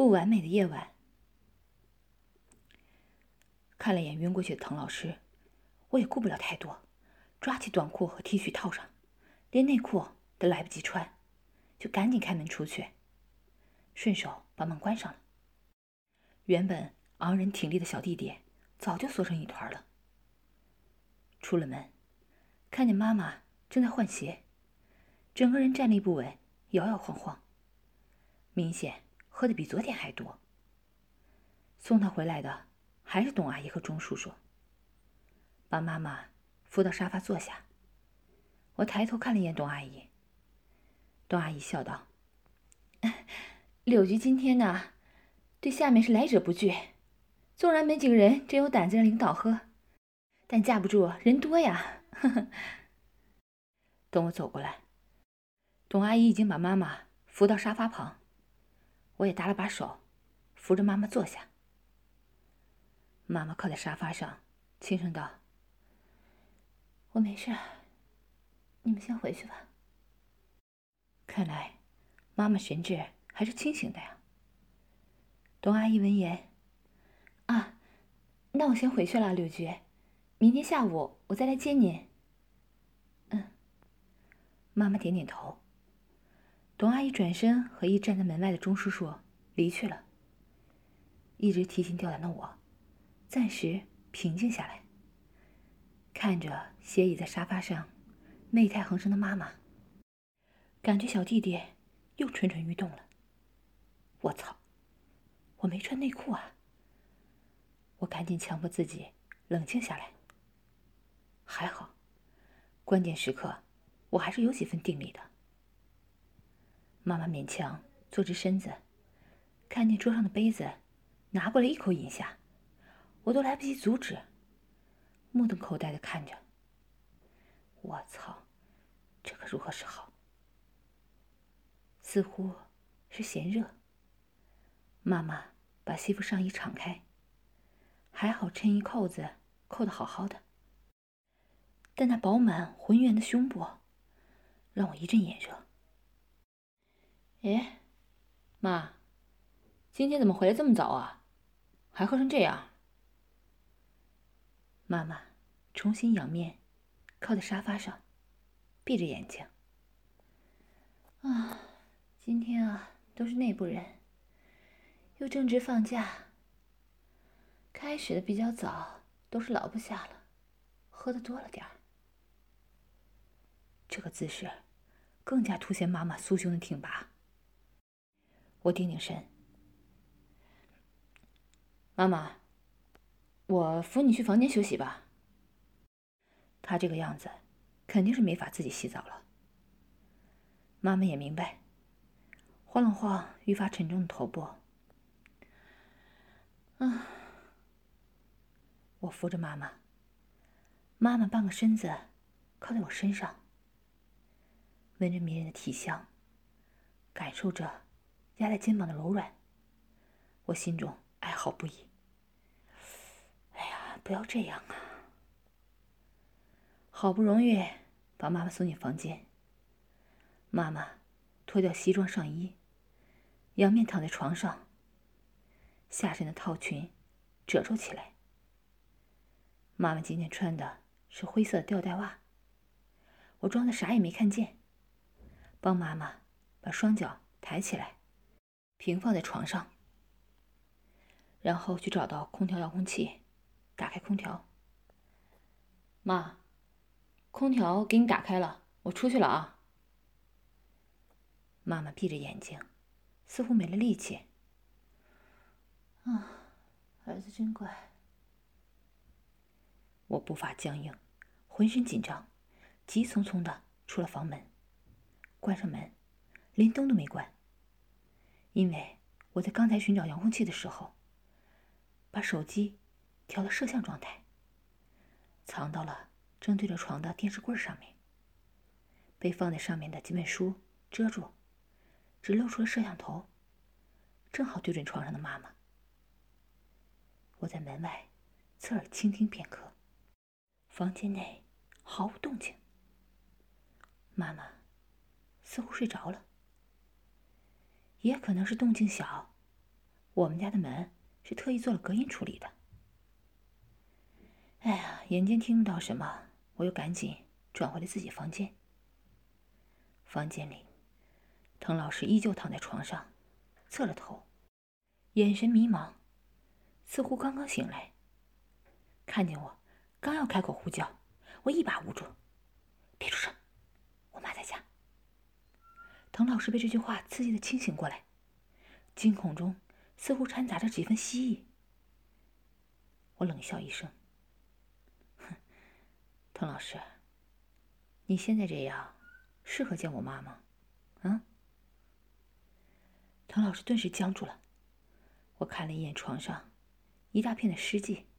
不完美的夜晚。看了眼晕过去的滕老师，我也顾不了太多，抓起短裤和 T 恤套上，连内裤都来不及穿，就赶紧开门出去，顺手把门关上了。原本昂人挺立的小弟弟早就缩成一团了。出了门，看见妈妈正在换鞋，整个人站立不稳，摇摇晃晃，明显喝的比昨天还多。送她回来的还是董阿姨和钟叔叔，把妈妈扶到沙发坐下。我抬头看了一眼董阿姨，董阿姨笑道：“柳菊今天呢，对下面是来者不拒，纵然没几个人真有胆子让领导喝，但架不住人多呀。”呵呵。等我走过来，董阿姨已经把妈妈扶到沙发旁，我也搭了把手，扶着妈妈坐下。妈妈靠在沙发上，轻声道：“我没事，你们先回去吧。”看来妈妈神志还是清醒的呀。董阿姨闻言：“啊，那我先回去了，柳菊，明天下午我再来接您。”妈妈点点头。董阿姨转身和一站在门外的钟叔叔离去了。一直提心吊胆的我，暂时平静下来，看着斜倚在沙发上媚态横生的妈妈，感觉小弟弟又蠢蠢欲动了。我操，我没穿内裤啊！我赶紧强迫自己冷静下来。还好，关键时刻我还是有几分定力的。妈妈勉强坐直身子，看见桌上的杯子，拿过来一口饮下，我都来不及阻止，目瞪口呆地看着。我操，这可如何是好？似乎是嫌热。妈妈把西服上衣敞开，还好衬衣扣子扣得好好的，但那饱满浑圆的胸部让我一阵眼热。哎，妈，今天怎么回来这么早啊？还喝成这样？妈妈重新仰面，靠在沙发上，闭着眼睛。啊，今天啊，都是内部人，又正值放假，开始的比较早，都是老部下了，喝的多了点儿。这个姿势更加凸显妈妈酥胸的挺拔。我定定神，妈妈，我扶你去房间休息吧。她这个样子，肯定是没法自己洗澡了。妈妈也明白，晃了晃愈发沉重的头部。我扶着妈妈，妈妈半个身子靠在我身上，闻着迷人的体香，感受着压在肩膀的柔软，我心中哀嚎不已。哎呀，不要这样啊！好不容易把妈妈送进房间，妈妈脱掉西装上衣，仰面躺在床上，下身的套裙褶皱起来。妈妈今天穿的是灰色的吊带袜，我装的啥也没看见，帮妈妈把双脚抬起来，平放在床上，然后去找到空调遥控器，打开空调。妈，空调给你打开了，我出去了啊。妈妈闭着眼睛，似乎没了力气。儿子真乖。我步伐僵硬，浑身紧张，急匆匆的出了房门，关上门，连灯都没关，因为我在刚才寻找遥控器的时候，把手机调到摄像状态，藏到了正对着床的电视柜上面，被放在上面的几本书遮住，只露出了摄像头，正好对准床上的妈妈。我在门外侧耳倾听片刻，房间内毫无动静，妈妈似乎睡着了，也可能是动静小， 我们家的门是特意做了隔音处理的。哎呀，眼见听不到什么，我又赶紧转回了自己房间。房间里，滕老师依旧躺在床上，侧了头，眼神迷茫，似乎刚刚醒来。看见我，刚要开口呼叫，我一把捂住：“别出声，我妈在家。”滕老师被这句话刺激的清醒过来，惊恐中似乎掺杂着几分希冀。我冷笑一声：“哼，滕老师，你现在这样适合见我妈吗？啊？”滕老师顿时僵住了。我看了一眼床上一大片的湿迹，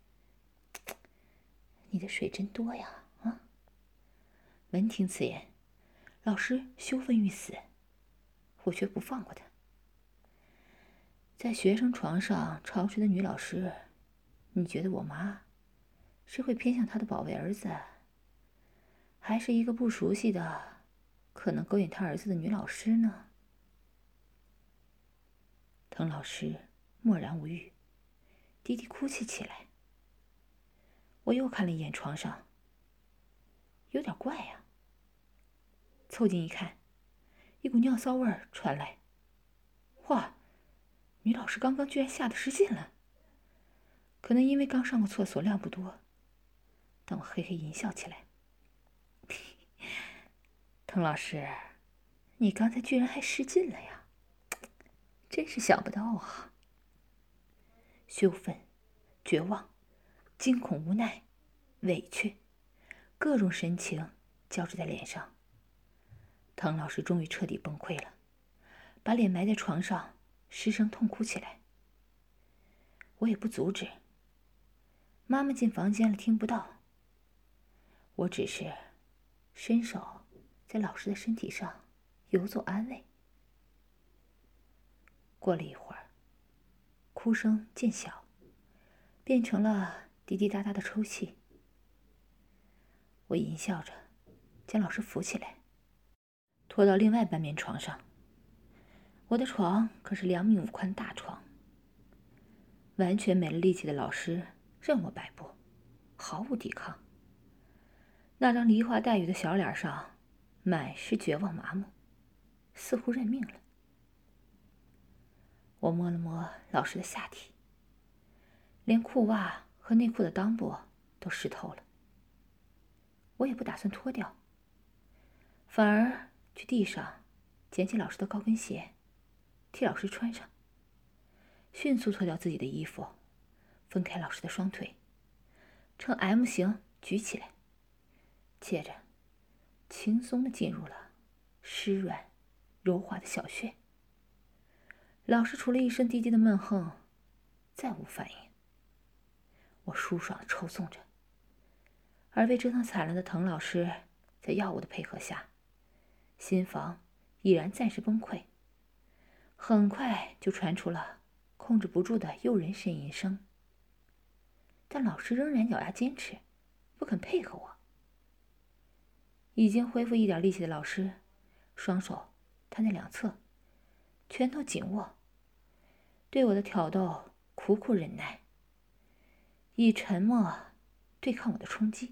你的水真多呀，啊！闻听此言，老师羞愤欲死，我却不放过他。在学生床上潮吹的女老师，你觉得我妈是会偏向她的宝贝儿子，还是一个不熟悉的、可能勾引她儿子的女老师呢？滕老师默然无语，低低哭泣起来。我又看了一眼床上，有点怪呀。凑近一看，一股尿骚味儿传来。哇，女老师刚刚居然吓得失禁了。可能因为刚上过厕所，量不多，但我嘿嘿淫笑起来。滕老师，你刚才居然还失禁了呀，真是想不到啊！羞愤、绝望、惊恐、无奈、委屈，各种神情交织在脸上。滕老师终于彻底崩溃了，把脸埋在床上，失声痛哭起来。我也不阻止。妈妈进房间了，听不到。我只是伸手在老师的身体上游走安慰。过了一会儿，哭声渐小，变成了滴滴答答的抽泣。我淫笑着将老师扶起来，拖到另外半边床上。我的床可是2.5米宽大床，完全没了力气的老师任我摆布，毫无抵抗。那张梨花带雨的小脸上满是绝望麻木，似乎认命了。我摸了摸老师的下体，连裤袜和内裤的裆部都湿透了。我也不打算脱掉，反而去地上捡起老师的高跟鞋，替老师穿上，迅速脱掉自己的衣服，分开老师的双腿，呈 M 型举起来，接着轻松地进入了湿软柔滑的小穴。老师除了一声低低的闷哼，再无反应。我舒爽地抽送着，而被折腾惨了的滕老师在药物的配合下，心房已然暂时崩溃，很快就传出了控制不住的诱人呻吟声。但老师仍然咬牙坚持，不肯配合我。已经恢复一点力气的老师，双手摊在两侧，拳头紧握，对我的挑逗苦苦忍耐，以沉默对抗我的冲击。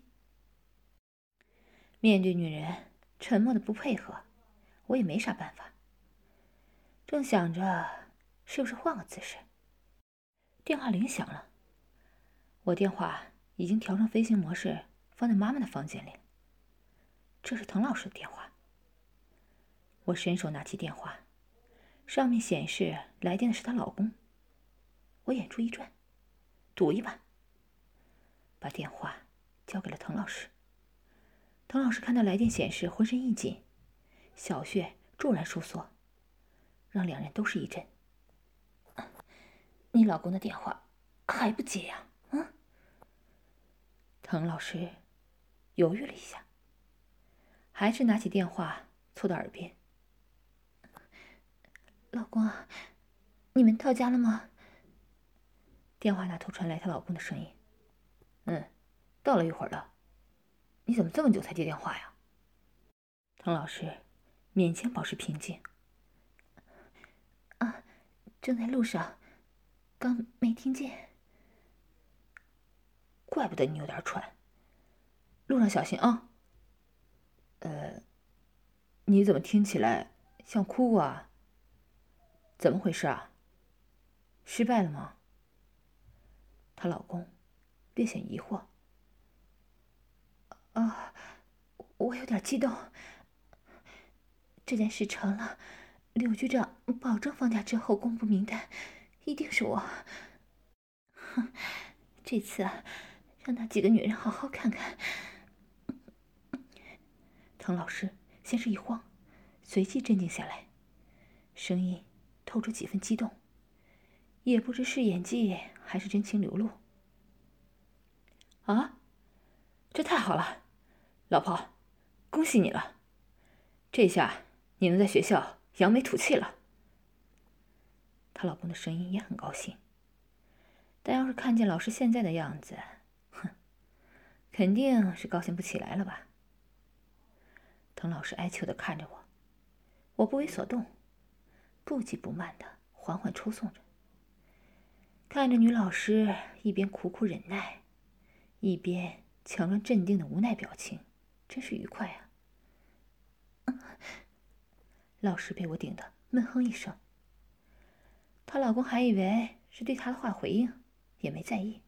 面对女人沉默的不配合，我也没啥办法。正想着是不是换个姿势，电话铃响了。我电话已经调成飞行模式，放在妈妈的房间里。这是滕老师的电话。我伸手拿起电话，上面显示来电的是她老公。我眼珠一转，赌一把，把电话交给了滕老师。滕老师看到来电显示，浑身一紧，小穴骤然收缩，让两人都是一震。你老公的电话还不接呀？啊？滕老师犹豫了一下，还是拿起电话凑到耳边：“老公啊，你们到家了吗？”电话那头传来她老公的声音：“到了一会儿了。你怎么这么久才接电话呀？”滕老师勉强保持平静：“啊，正在路上， 刚没听见。怪不得你有点喘。路上小心啊。你怎么听起来像哭过啊？怎么回事啊？失败了吗？她老公略显疑惑。我有点激动。这件事成了，柳局长保证放假之后公布名单，一定是我。哼，这次让那几个女人好好看看。滕老师先是一慌，随即镇定下来，声音透出几分激动，也不知是演技还是真情流露。啊，这太好了，老婆，恭喜你了！这下你能在学校扬眉吐气了。她老公的声音也很高兴，但要是看见老师现在的样子，哼，肯定是高兴不起来了吧？滕老师哀求地看着我，我不为所动，不急不慢地缓缓抽送着，看着女老师一边苦苦忍耐，一边强装镇定的无奈表情，真是愉快啊！老师被我顶得闷哼一声，她老公还以为是对她的话回应，也没在意。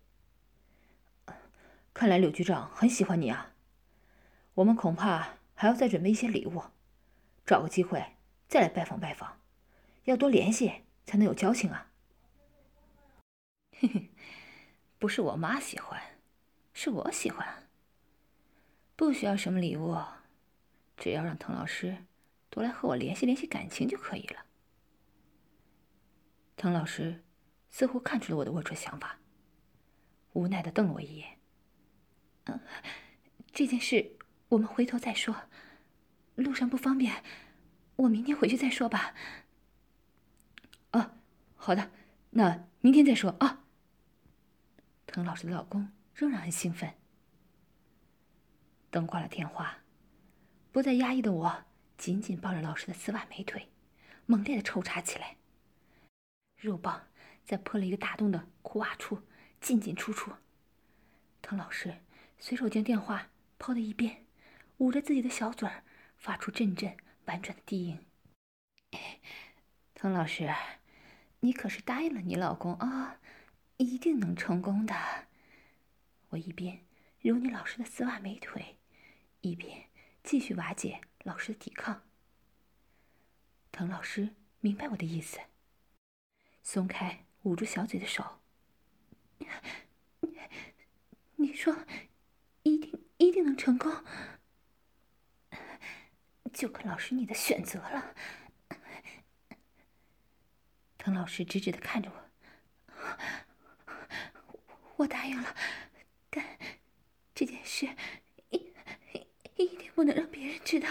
看来柳局长很喜欢你啊，我们恐怕还要再准备一些礼物，找个机会再来拜访拜访，要多联系才能有交情啊。嘿嘿，不是我妈喜欢，是我喜欢。不需要什么礼物，只要让滕老师多来和我联系联系感情就可以了。滕老师似乎看出了我的龌龊想法，无奈地瞪了我一眼。这件事我们回头再说，路上不方便，我明天回去再说吧。好的，那明天再说啊。滕老师的老公仍然很兴奋。等挂了电话，不再压抑的我紧紧抱着老师的丝袜美腿，猛烈的抽插起来。肉棒在破了一个大洞的裤袜处进进出出。滕老师随手将电话抛到一边，捂着自己的小嘴儿，发出阵阵婉转的低吟。滕老师，你可是答应了你老公啊，一定能成功的。我一边揉捏老师的丝袜美腿，一边继续瓦解老师的抵抗。滕老师明白我的意思，松开捂住小嘴的手。你说一定能成功，就看老师你的选择了。滕老师直直地看着我，我答应了，但这件事一定不能让别人知道。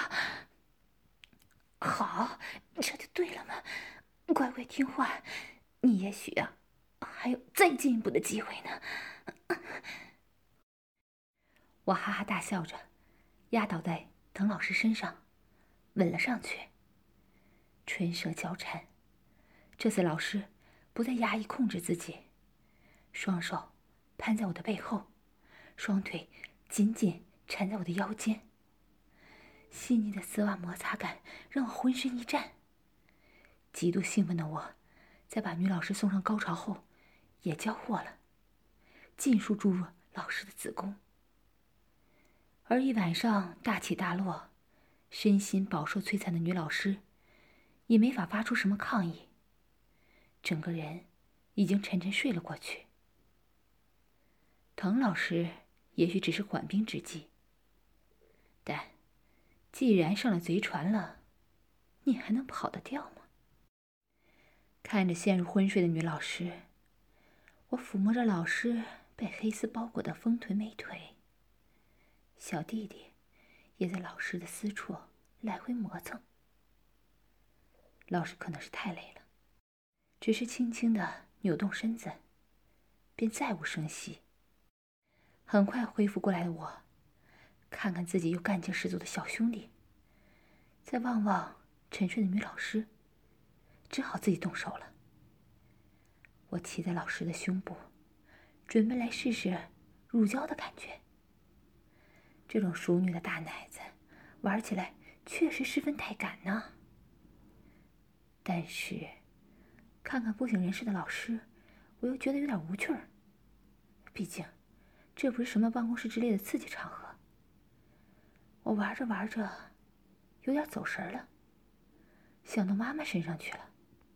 好，这就对了嘛，乖乖听话，你也许还有再进一步的机会呢。我哈哈大笑着，压倒在滕老师身上，吻了上去。唇舌交缠，这次老师不再压抑控制自己，双手攀在我的背后，双腿紧紧缠在我的腰间。细腻的丝袜摩擦感让我浑身一颤。极度兴奋的我，在把女老师送上高潮后，也交货了，尽数注入老师的子宫。而一晚上大起大落，身心饱受摧残的女老师，也没法发出什么抗议，整个人已经沉沉睡了过去。滕老师也许只是缓兵之计，但既然上了贼船了，你还能跑得掉吗？看着陷入昏睡的女老师，我抚摸着老师被黑丝包裹的丰臀美腿，小弟弟也在老师的私处来回磨蹭。老师可能是太累了，只是轻轻地扭动身子，便再无声息。很快恢复过来的我，看看自己又干劲十足的小兄弟，再望望沉睡的女老师，只好自己动手了。 我骑在老师的胸部，准备来试试乳胶的感觉。这种淑女的大奶子玩起来确实十分带感呢。但是看看不省人事的老师，我又觉得有点无趣儿。毕竟这不是什么办公室之类的刺激场合。我玩着玩着有点走神了，想到妈妈身上去了。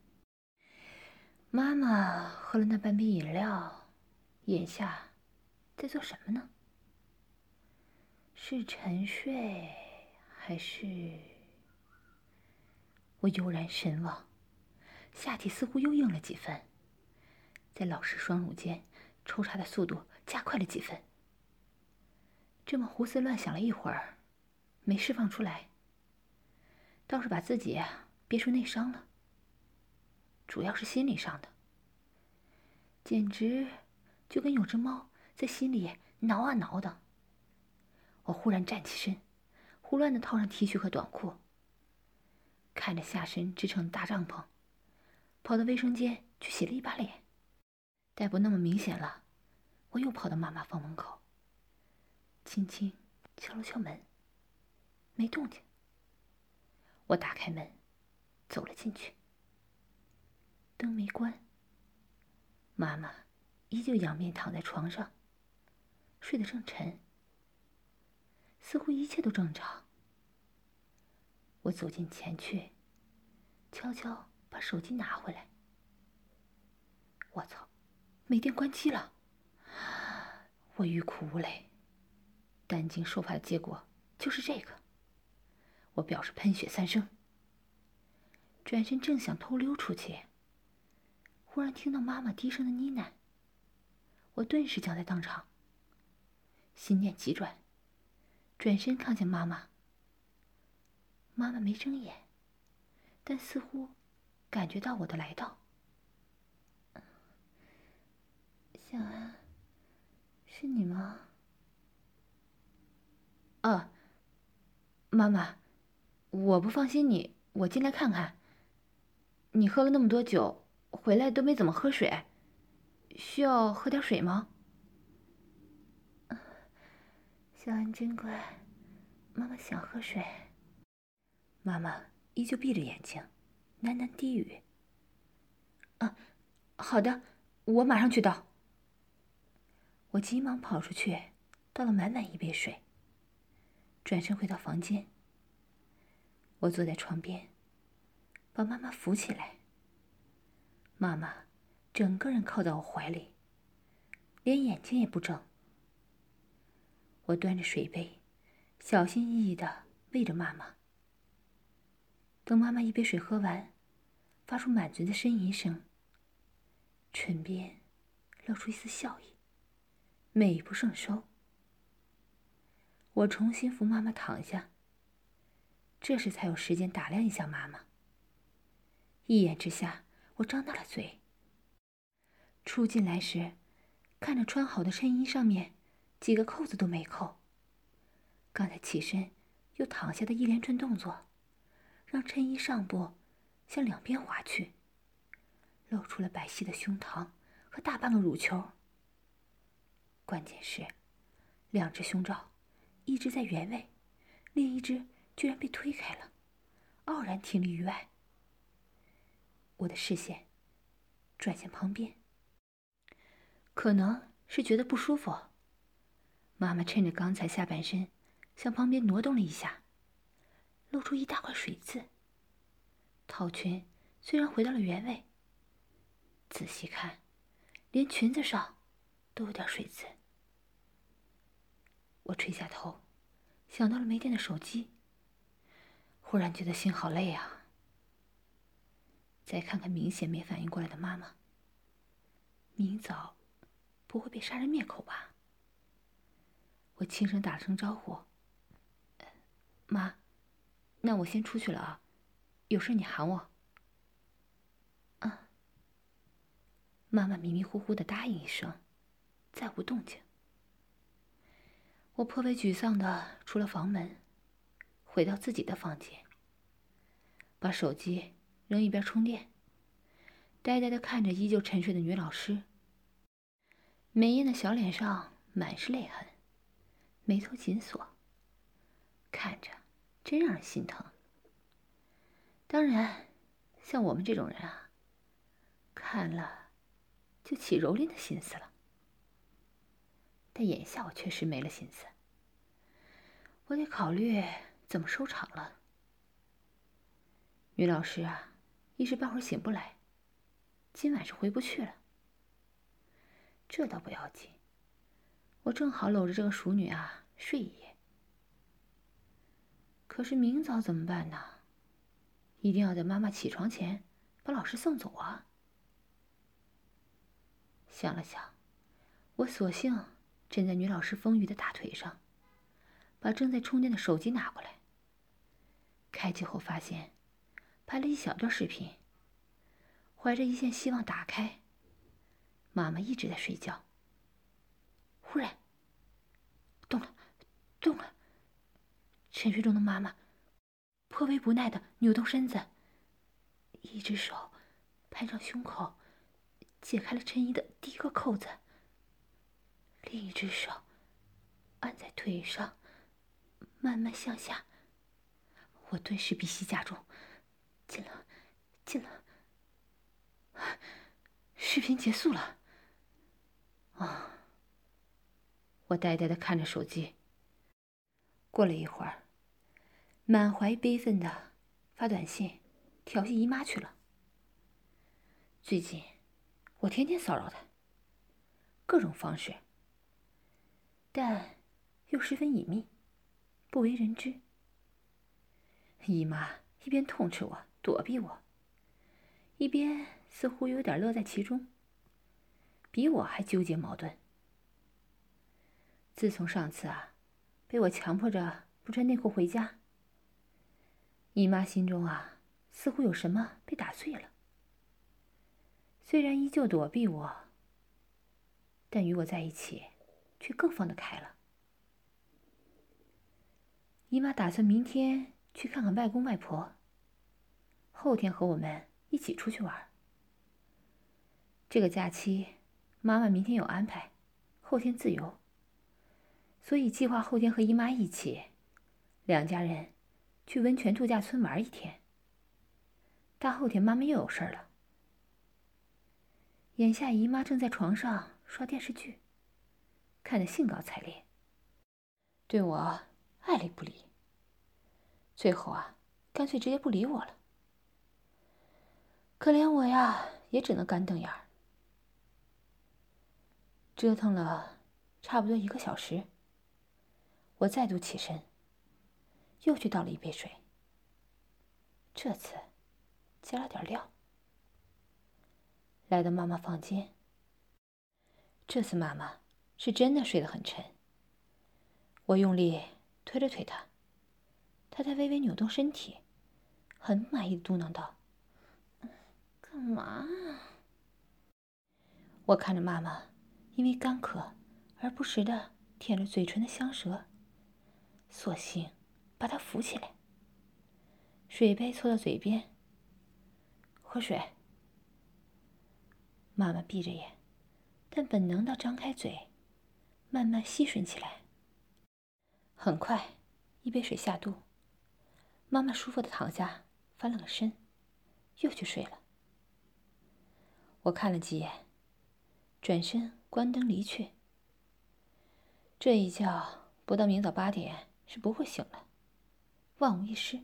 妈妈喝了那半杯饮料，眼下在做什么呢？是沉睡还是……我悠然神往，下体似乎又硬了几分，在老师双乳间抽插的速度加快了几分。这么胡思乱想了一会儿，没释放出来，倒是把自己憋出内伤了，主要是心理上的，简直就跟有只猫在心里挠啊挠的。我忽然站起身，胡乱地套上 T 恤和短裤，看着下身支撑的大帐篷，跑到卫生间去洗了一把脸。待不那么明显了，我又跑到妈妈房门口，轻轻敲了敲门，没动静。我打开门，走了进去，灯没关。妈妈依旧仰面躺在床上，睡得正沉，似乎一切都正常。我走近前去，悄悄把手机拿回来。我操，没电关机了！我欲哭无泪，担惊受怕的结果就是这个。我表示喷血三升，转身正想偷溜出去，忽然听到妈妈低声的呢喃，我顿时僵在当场，心念急转，转身看向妈妈。妈妈没睁眼，但似乎感觉到我的来到。小安，是你吗？妈妈，我不放心你，我进来看看。你喝了那么多酒，回来都没怎么喝水，需要喝点水吗？小安真乖，妈妈想喝水。妈妈依旧闭着眼睛，喃喃低语：“好的，我马上去倒。”我急忙跑出去，倒了满满一杯水，转身回到房间。我坐在床边，把妈妈扶起来。妈妈整个人靠在我怀里，连眼睛也不睁。我端着水杯，小心翼翼地喂着妈妈。等妈妈一杯水喝完，发出满嘴的呻吟声，唇边露出一丝笑意，美不胜收。我重新扶妈妈躺下，这时才有时间打量一下妈妈。一眼之下，我张大了嘴。初进来时，看着穿好的衬衣上面几个扣子都没扣，刚才起身又躺下的一连串动作，让衬衣上部向两边滑去，露出了白皙的胸膛和大半个乳球。关键是，两只胸罩，一只在原位，另一只居然被推开了，傲然挺立于外。我的视线转向旁边，可能是觉得不舒服，妈妈趁着刚才下半身向旁边挪动了一下，露出一大块水渍。套裙虽然回到了原位，仔细看，连裙子上都有点水渍。我垂下头，想到了没电的手机，忽然觉得心好累啊。再看看明显没反应过来的妈妈，明早不会被杀人灭口吧？我轻声打了声招呼：“妈，那我先出去了啊，有事你喊我。”妈妈迷迷糊糊的答应一声，再无动静。我颇为沮丧的出了房门，回到自己的房间，把手机扔一边充电， 呆呆地看着依旧沉睡的女老师，美艳的小脸上满是泪痕，眉头紧锁，看着真让人心疼。当然，像我们这种人啊，看了就起蹂躏的心思了。但眼下我确实没了心思，我得考虑怎么收场了。女老师啊，一时半会儿醒不来，今晚是回不去了。这倒不要紧，我正好搂着这个熟女啊睡一夜。可是明早怎么办呢？一定要在妈妈起床前把老师送走啊。想了想，我索性枕在女老师丰腴的大腿上，把正在充电的手机拿过来。开机后发现拍了一小段视频，怀着一线希望打开，妈妈一直在睡觉。忽然动了，沉睡中的妈妈颇为不耐地扭动身子，一只手攀上胸口，解开了衬衣的第一个扣子，另一只手按在腿上，慢慢向下。我顿时鼻息加重，进了。视频结束了。我呆呆地看着手机。过了一会儿，满怀悲愤地发短信调戏姨妈去了。最近我天天骚扰她，各种方式，但又十分隐秘，不为人知。姨妈一边痛斥我，躲避我，一边似乎有点乐在其中，比我还纠结矛盾。自从上次啊，被我强迫着不穿内裤回家，姨妈心中啊，似乎有什么被打碎了。虽然依旧躲避我，但与我在一起，却更放得开了。姨妈打算明天去看看外公外婆，后天和我们一起出去玩。这个假期，妈妈明天有安排，后天自由，所以计划后天和姨妈一起，两家人去温泉度假村玩一天。大后天妈妈又有事儿了。眼下姨妈正在床上刷电视剧，看得兴高采烈，对我爱理不理，最后啊，干脆直接不理我了。可怜我呀，也只能干瞪眼儿。折腾了差不多1个小时，我再度起身，又去倒了一杯水，这次加了点料。来到妈妈房间，这次妈妈是真的睡得很沉。我用力推了推她，她才微微扭动身体，很不满意地嘟囔道：“干嘛啊？”我看着妈妈因为干渴而不时地舔着嘴唇的香舌，索性把她扶起来，水杯凑到嘴边，喝水。妈妈闭着眼，但本能地张开嘴，慢慢吸吮起来。很快，一杯水下肚，妈妈舒服地躺下，翻了个身，又去睡了。我看了几眼，转身关灯离去。这一觉不到明早8点是不会醒了，万无一失。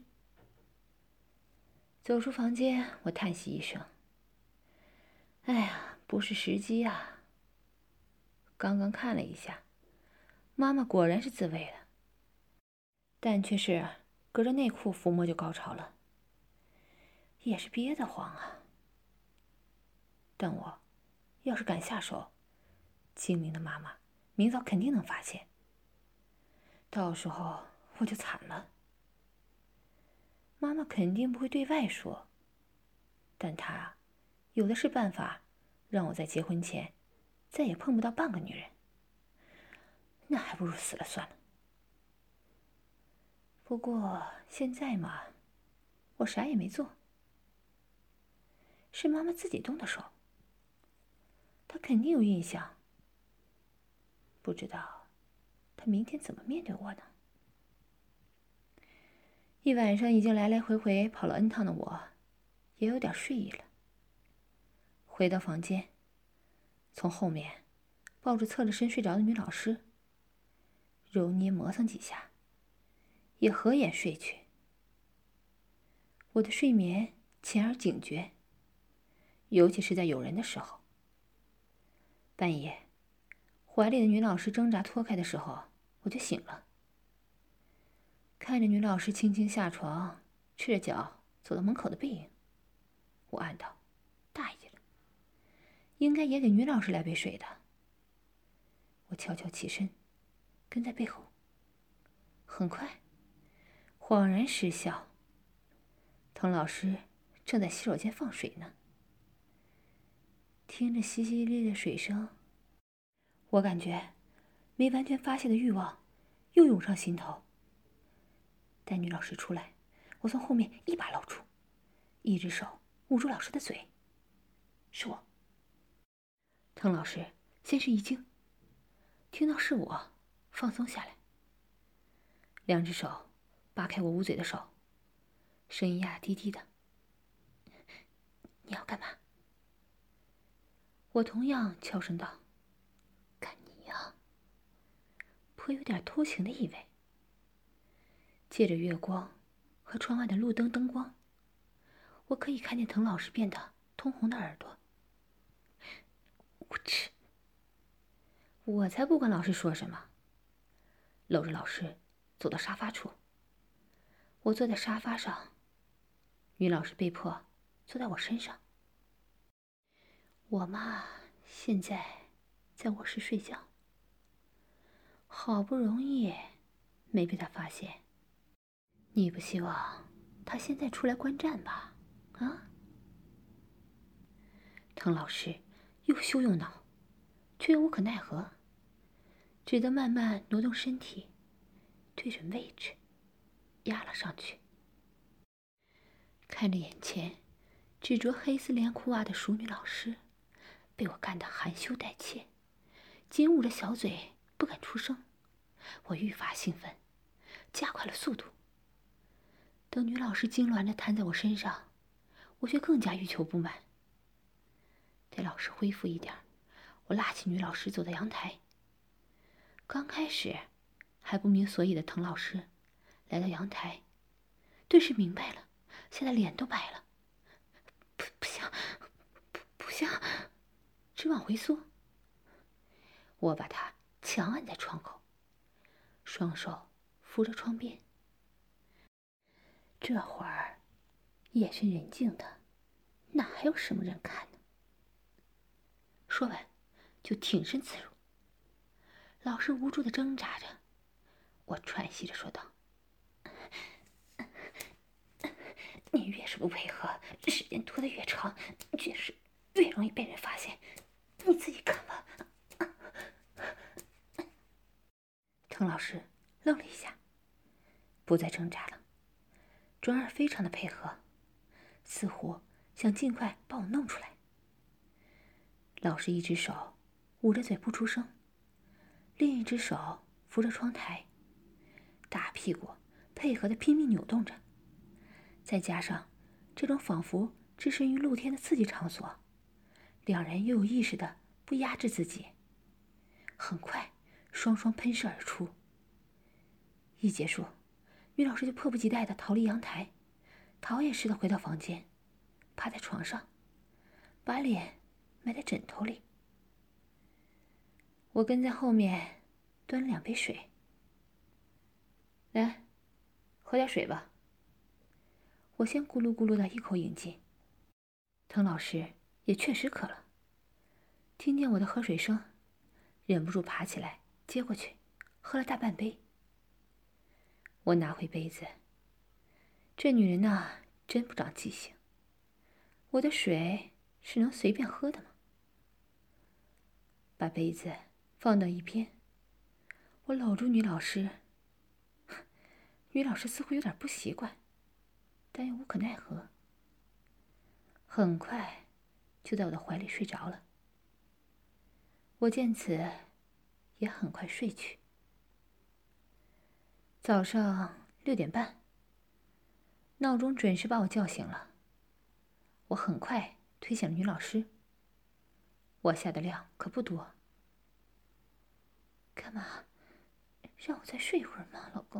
走出房间，我叹息一声：“哎呀，不是时机啊！”刚刚看了一下，妈妈果然是自慰了，但却是隔着内裤抚摸就高潮了，也是憋得慌啊。但我要是敢下手，精明的妈妈明早肯定能发现，到时候我就惨了。妈妈肯定不会对外说，但她有的是办法，让我在结婚前再也碰不到半个女人。那还不如死了算了。不过现在嘛，我啥也没做。 是妈妈自己动的手，她肯定有印象。不知道她明天怎么面对我呢？一晚上已经来来回回跑了 N 趟的我，也有点睡意了。回到房间，从后面抱着侧着身睡着的女老师，揉捏磨蹭几下，也合眼睡去。我的睡眠前而警觉，尤其是在有人的时候。半夜，怀里的女老师挣扎脱开的时候，我就醒了。看着女老师轻轻下床，赤着脚走到门口的背影，我暗道：大意了，应该也给女老师来杯水的。我悄悄起身，跟在背后。很快，恍然失笑，滕老师正在洗手间放水呢。听着淅淅沥沥的水声，我感觉没完全发泄的欲望又涌上心头。待女老师出来，我从后面一把搂住，一只手捂住老师的嘴。是我。滕老师先是一惊，听到是我，放松下来，两只手扒开我捂嘴的手，声音压低低的：“你要干嘛？”我同样悄声道：“看你呀。”颇有点偷情的意味。借着月光和窗外的路灯灯光，我可以看见滕老师变得通红的耳朵。无耻！我才不管老师说什么。搂着老师走到沙发处，我坐在沙发上，女老师被迫坐在我身上。我妈现在在卧室睡觉，好不容易没被她发现。你不希望她现在出来观战吧？啊？滕老师又羞又恼，却又无可奈何，只得慢慢挪动身体，对准位置，压了上去。看着眼前只着黑丝连裤袜的淑女老师，被我干得含羞带怯，紧捂着小嘴不敢出声。我愈发兴奋，加快了速度。等女老师痉挛着瘫在我身上，我却更加欲求不满。待老师恢复一点，我拉起女老师走到阳台。刚开始还不明所以的滕老师来到阳台，顿时明白了，吓得脸都白了。不像，直往回缩。我把他强按在窗口，双手扶着窗边。这会儿夜深人静的，哪还有什么人看呢？说完，就挺身刺入。老师无助的挣扎着，我喘息着说道：“你越是不配合，时间拖得越长，就是越容易被人发现。你自己看吧。”滕老师愣了一下，不再挣扎了，转而非常的配合，似乎想尽快把我弄出来。老师一只手捂着嘴不出声，另一只手扶着窗台，大屁股配合的拼命扭动着。再加上这种仿佛置身于露天的刺激场所，两人又有意识的不压制自己。很快，双双喷射而出。一结束，女老师就迫不及待的逃离阳台，逃也似的回到房间，趴在床上，把脸埋在枕头里。我跟在后面端了2杯水。来，喝点水吧。我先咕噜咕噜的一口饮尽。滕老师也确实渴了，听见我的喝水声，忍不住爬起来接过去，喝了大半杯。我拿回杯子，这女人呐，真不长记性。我的水是能随便喝的吗？把杯子放到一边，我搂住女老师。女老师似乎有点不习惯，但又无可奈何。很快就在我的怀里睡着了。我见此，也很快睡去。早上6点半，闹钟准时把我叫醒了。我很快推醒了女老师。我下的量可不多。干嘛？让我再睡一会儿吗，老公？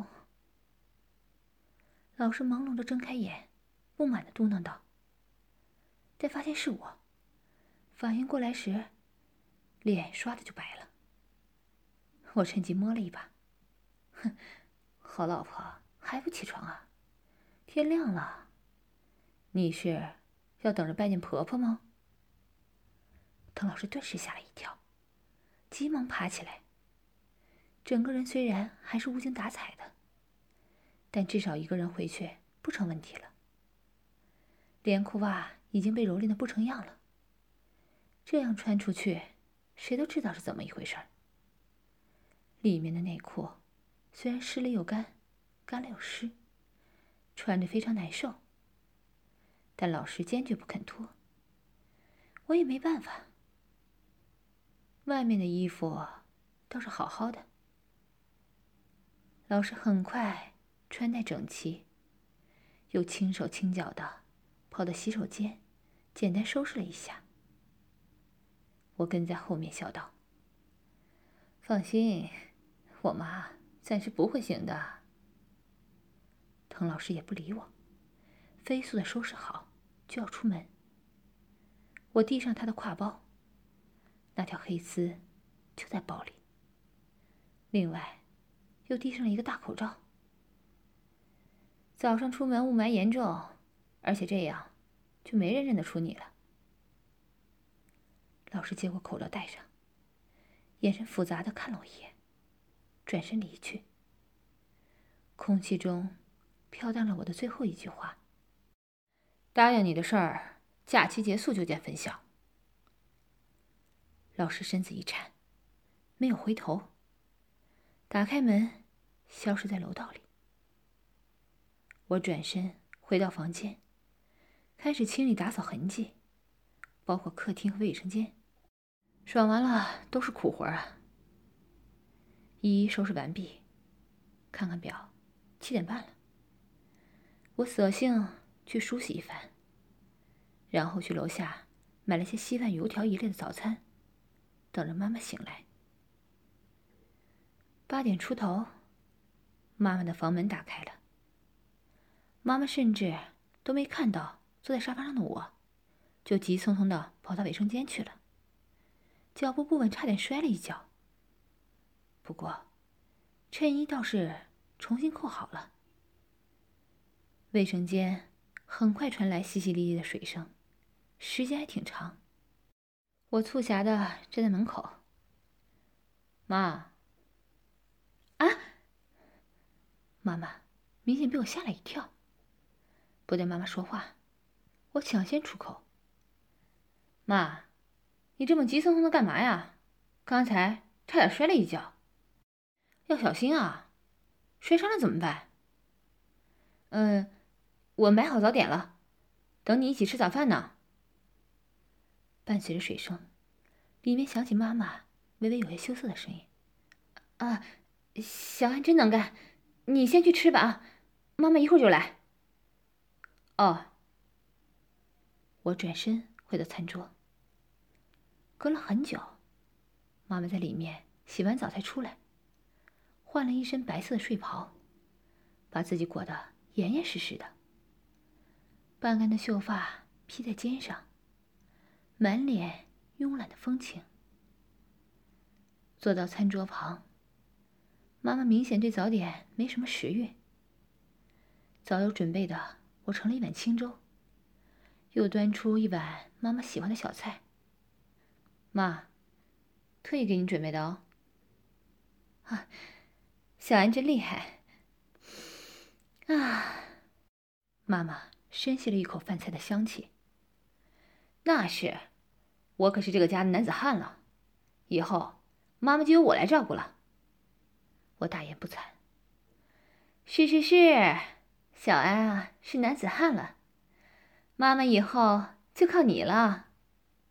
老师朦胧着睁开眼，不满地嘟囔道。待发现是我，反应过来时，脸唰的就白了。我趁机摸了一把，哼，好老婆还不起床啊？天亮了，你是要等着拜见婆婆吗？滕老师顿时吓了一跳，急忙爬起来。整个人虽然还是无精打采的，但至少一个人回去不成问题了。连裤袜已经被蹂躏的不成样了，这样穿出去，谁都知道是怎么一回事儿。里面的内裤虽然湿了又干，干了又湿，穿着非常难受，但老师坚决不肯脱，我也没办法。外面的衣服倒是好好的。老师很快穿戴整齐，又轻手轻脚的跑到洗手间，简单收拾了一下。我跟在后面笑道：“放心，我妈暂时不会醒的。”滕老师也不理我，飞速的收拾好就要出门。我递上他的挎包，那条黑丝就在包里。另外，又递上了一个大口罩。早上出门雾霾严重，而且这样，就没人认得出你了。老师接过口罩戴上，眼神复杂的看了我一眼，转身离去。空气中飘荡了我的最后一句话：“答应你的事儿，假期结束就见分晓。”老师身子一颤，没有回头，打开门，消失在楼道里。我转身回到房间，开始清理打扫痕迹，包括客厅和卫生间。爽完了都是苦活啊。一一收拾完毕，看看表，7点半了。我索性去梳洗一番，然后去楼下买了些稀饭、油条一类的早餐，等着妈妈醒来。8点出头，妈妈的房门打开了。妈妈甚至都没看到坐在沙发上的我，就急匆匆地跑到卫生间去了，脚步不稳，差点摔了一跤。不过，衬衣倒是重新扣好了。卫生间很快传来淅淅沥沥的水声，时间还挺长。我促狭地站在门口。妈。啊！妈妈明显被我吓了一跳。不等妈妈说话，我抢先出口：“妈，你这么急匆匆的干嘛呀？刚才差点摔了一跤，要小心啊！摔伤了怎么办？”“我买好早点了，等你一起吃早饭呢。”伴随着水声，里面响起妈妈微微有些羞涩的声音：“啊，小安真能干，你先去吃吧啊，妈妈一会儿就来。”“哦。”我转身回到餐桌。隔了很久，妈妈在里面洗完澡才出来，换了一身白色的睡袍，把自己裹得严严实实的，半干的秀发披在肩上，满脸慵懒的风情。坐到餐桌旁，妈妈明显对早点没什么食欲。早有准备的，我盛了一碗清粥，又端出一碗妈妈喜欢的小菜。妈，特意给你准备的哦。啊，小安真厉害。啊，妈妈深吸了一口饭菜的香气。那是，我可是这个家的男子汉了，以后妈妈就由我来照顾了。我大言不惭。是，小安啊，是男子汉了，妈妈以后就靠你了。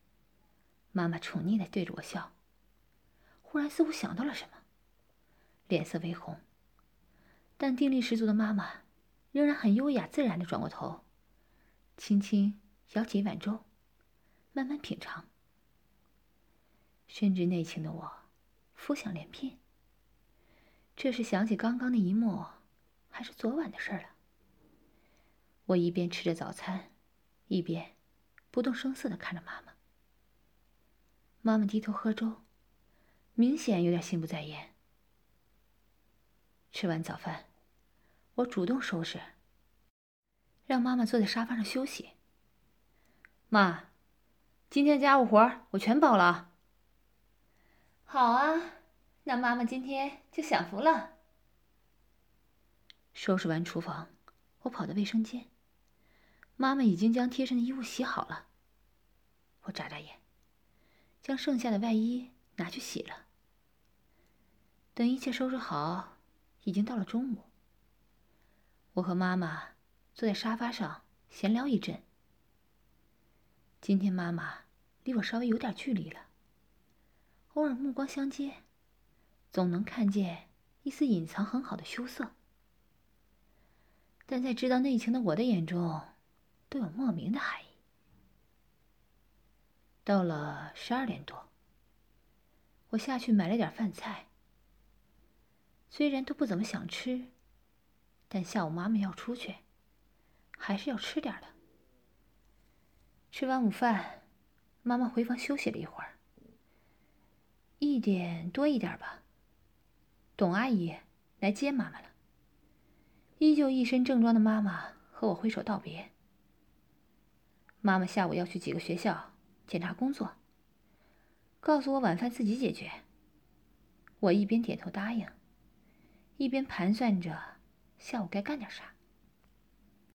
妈妈宠溺地对着我笑，忽然似乎想到了什么，脸色微红。但定力十足的妈妈仍然很优雅自然地转过头，轻轻舀起一碗粥，慢慢品尝。深知内情的我，浮想联翩。这是想起刚刚的一幕，还是昨晚的事了？我一边吃着早餐，一边不动声色地看着妈妈。妈妈低头喝粥，明显有点心不在焉。吃完早饭，我主动收拾，让妈妈坐在沙发上休息。妈，今天的家务活我全包了。好啊，那妈妈今天就享福了。收拾完厨房，我跑到卫生间，妈妈已经将贴身的衣物洗好了。我眨眨眼，将剩下的外衣拿去洗了。等一切收拾好，已经到了中午。我和妈妈坐在沙发上闲聊一阵。今天妈妈离我稍微有点距离了，偶尔目光相接，总能看见一丝隐藏很好的羞涩。但在知道内情的我的眼中，都有莫名的寒意。到了12点多，我下去买了点饭菜。虽然都不怎么想吃，但下午妈妈要出去，还是要吃点的。吃完午饭，妈妈回房休息了一会儿。1点多一点吧，董阿姨来接妈妈了。依旧一身正装的妈妈和我挥手道别。妈妈下午要去几个学校检查工作，告诉我晚饭自己解决。我一边点头答应，一边盘算着下午该干点啥。